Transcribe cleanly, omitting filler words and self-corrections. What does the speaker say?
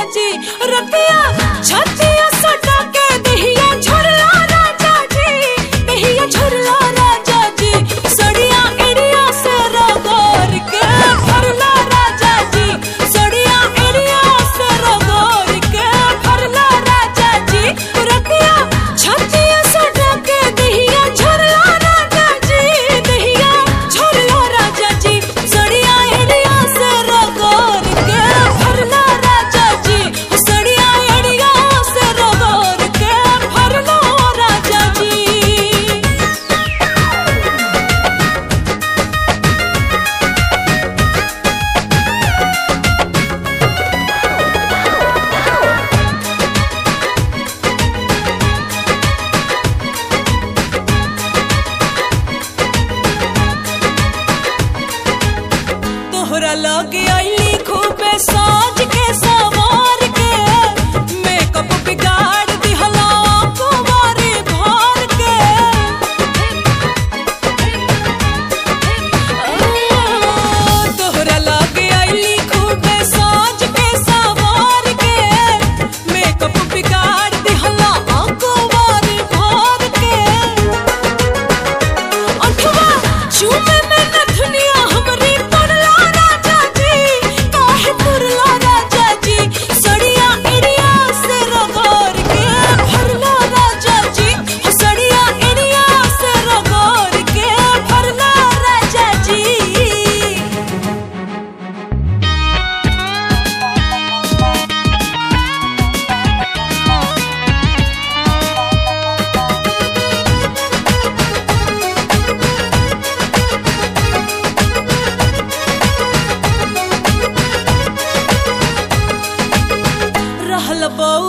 जी रतिया छतिया सटा के दहिया झुरला राजा जी, दहिया झुरला राजा जी, सड़िया एड़िया से रगोर के भरला राजा जी, सड़िया एड़िया से रगोर के भरला राजा जी, रतिया छतिया सटा के दहिया झुरला राजा जी, दहिया झुरला राजा जी, सड़िया एड़िया से रगोर के भरला राजा जी, सड़िया एड़िया से रगोर के भरला राजा जी। तोहरा लगे आईली खूबे साज के सवार के, मेकअप बिगाड़ दिहला कुंवारी भर के, तोहरा लगे आईली खूबे साज के सवार के, मेकअप बिगाड़ दिहला कुंवारी भर के, अठवा चूमे में नथुनिया हमरी पुरला राजा जी, काहे पुरला राजा जी, सड़िया एड़िया से रगोर के भरला राजा जी, सड़िया एड़िया से रगोर के भरला राजा जी। रहल